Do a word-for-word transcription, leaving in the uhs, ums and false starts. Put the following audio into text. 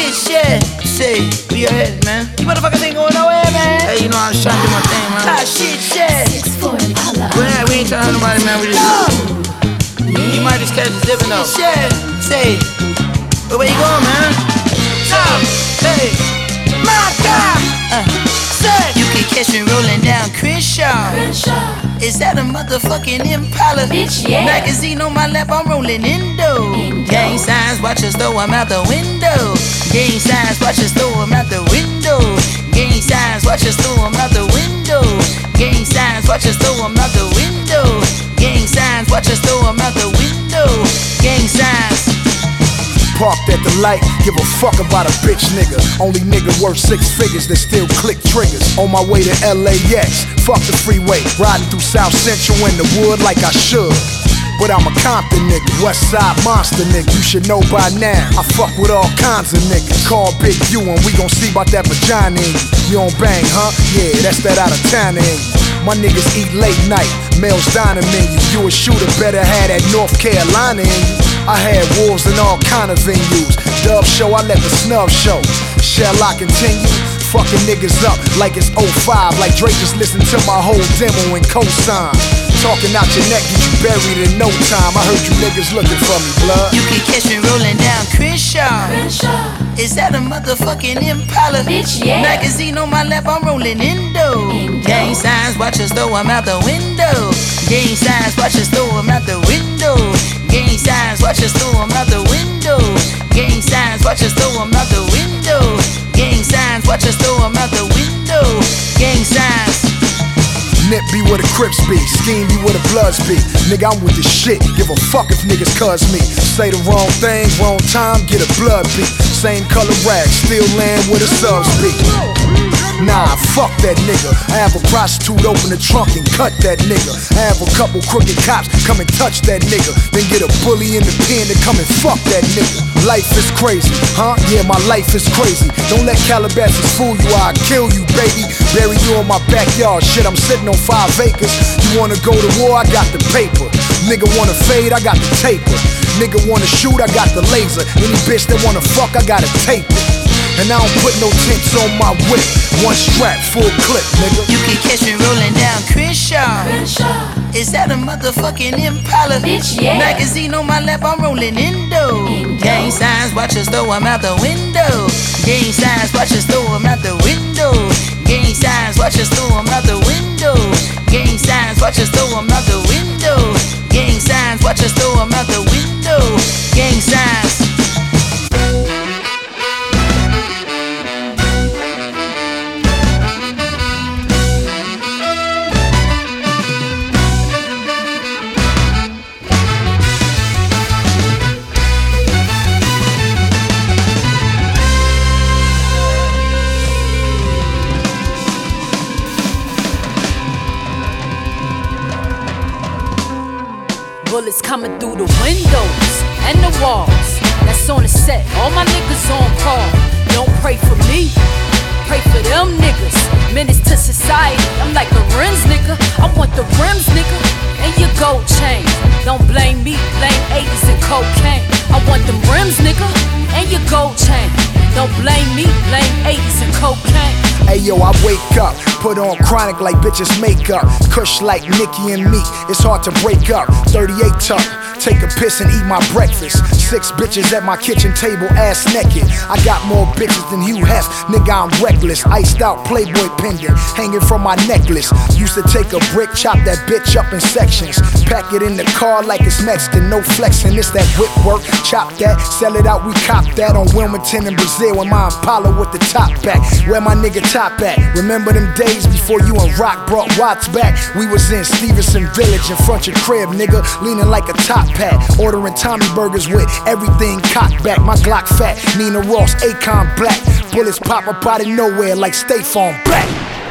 shit, shit. Say, be your head, man. You motherfuckers ain't going nowhere, man. Hey, you know I'm trying to do my thing, man. Ah, shit, shit. Well, we ain't trying to hurt nobody, man. We just. No. You might just catch us dipping though. Shit, say. But where you going, man? Tom, hey, my God. Uh, say. You can catch me rolling down Crenshaw. Crenshaw. Is that a motherfucking Impala? Bitch, yeah. Magazine on my lap, I'm rolling Indo. Indo. Gang signs, watch us throw them out the window. Gang signs, watch us throw them out the window. Gang signs, watch us throw them out the window. Gang signs, watch us throw them out the window. Gang signs, watch us throw them out the window. Gang signs. Parked at the light, give a fuck about a bitch nigga. Only nigga worth six figures that still click triggers. On my way to L A X, fuck the freeway. Riding through South Central in the wood like I should. But I'm a Compton nigga, West Side monster nigga. You should know by now, I fuck with all kinds of niggas. Call Big U and we gon' see about that vagina in you. You don't bang, huh? Yeah, that's that out of town in you. My niggas eat late night, Mel's dining menu. You a shooter, better have that North Carolina in you. I had wolves in all kind of venues. Dub show, I let the snub show. Shall I continue? Fucking niggas up like it's oh five. Like Drake just listened to my whole demo and cosign. Talking out your neck, get you buried in no time. I heard you niggas looking for me, blood. You can catch me rolling down Crenshaw. Crenshaw. Is that a motherfucking Impala? Bitch, yeah. Magazine on my lap, I'm rolling Indo. Indo. Gang signs, watch us throw them out the window. Gang signs, watch us throw them out the window. Gang signs, watch us throw them out the window. Gang signs, watch us throw them out the window. Gang signs, watch us throw them out the window. Gang signs. Nip be where the Crips be, scheme be where the Bloods be. Nigga, I'm with the shit, give a fuck if niggas cuz me. Say the wrong thing, wrong time, get a blood beat. Same color rag, still land where the subs be. Nah, fuck that nigga. I have a prostitute open the trunk and cut that nigga. I have a couple crooked cops come and touch that nigga. Then get a bully in the pen to come and fuck that nigga. Life is crazy, huh? Yeah, my life is crazy. Don't let Calabasas fool you, I'll kill you, baby. Bury you in my backyard, shit, I'm sitting on five acres. You wanna go to war, I got the paper. Nigga wanna fade, I got the taper. Nigga wanna shoot, I got the laser. Any bitch that wanna fuck, I gotta tape it. And I don't put no tints on my whip. One strap, full clip, nigga. You can catch me rolling down Crenshaw. Crenshaw. Is that a motherfucking Impala? Bitch, yeah. Magazine on my lap, I'm rolling Indo. Indo. Gang signs, watch us throw them out the window. Gang signs, watch us throw them out the window. Gang signs, watch us throw them out the window. Gang signs, watch us throw them out the window. Gang signs, watch us throw them out the window. Gang signs. Bullets coming through the windows and the walls. That's on the set. All my niggas on call. Don't pray for me, pray for them niggas. Menace to society. I'm like a rims nigga. I want the rims nigga and your gold chain. Don't blame me, blame eighties and cocaine. I want them rims nigga and your gold chain. Don't blame me, blame eighties and cocaine. Hey yo, I wake up, put on chronic like bitches makeup. Kush like Nicki and Meek, it's hard to break up. thirty-eight tuck, take a piss and eat my breakfast. Six bitches at my kitchen table, ass naked. I got more bitches than Hugh Hef, nigga I'm reckless. Iced out Playboy pendant, hanging from my necklace. Used to take a brick, chop that bitch up in sections. Pack it in the car like it's Mexican, no flexing. It's that whip work, chop that, sell it out, we cop that. On Wilmington in Brazil, with my Impala with the top back. Where my nigga top at? Remember them days before you and Rock brought Watts back? We was in Stevenson Village in front your crib, nigga, leaning like a top hat. Ordering Tommy burgers with everything cocked back. My Glock fat, Nina Ross, Akon black. Bullets pop up out of nowhere like State Farm black.